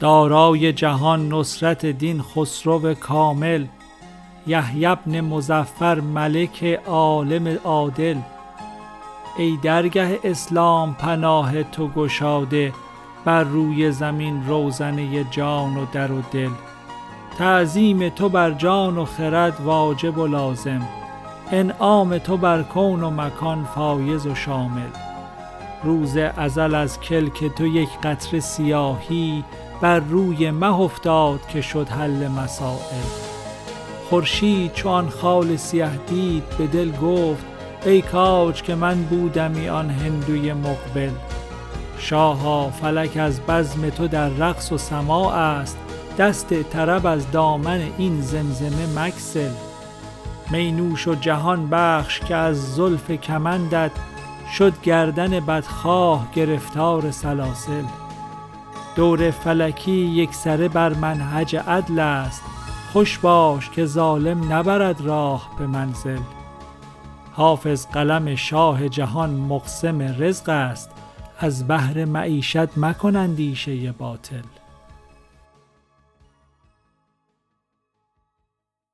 دارای جهان نصرت دین خسرو کامل، یحیی بن مظفر ملک عالم عادل. ای درگه اسلام پناه تو گشاده، بر روی زمین روزنه جان و در و دل. تعظیم تو بر جان و خرد واجب و لازم، انعام تو بر کون و مکان فایز و شامل. روز ازل از کلک تو یک قطره سیاهی، بر روی مه افتاد که شد حل مسائل. خورشید چو آن خال سیه دید به دل گفت، ای کاج که من بودمی آن هندوی مقبل. شاها فلک از بزم تو در رقص و سماع است، دست طرب از دامن این زمزمه مگسل. می نوش و جهان بخش که از زلف کمندت، شد گردن بدخواه گرفتار سلاسل. دور فلکی یک سره بر منهج عدل است، خوش باش که ظالم نبرد راه به منزل. حافظ قلم شاه جهان مقسم رزق است، از بهر معیشت مکن اندیشه باطل.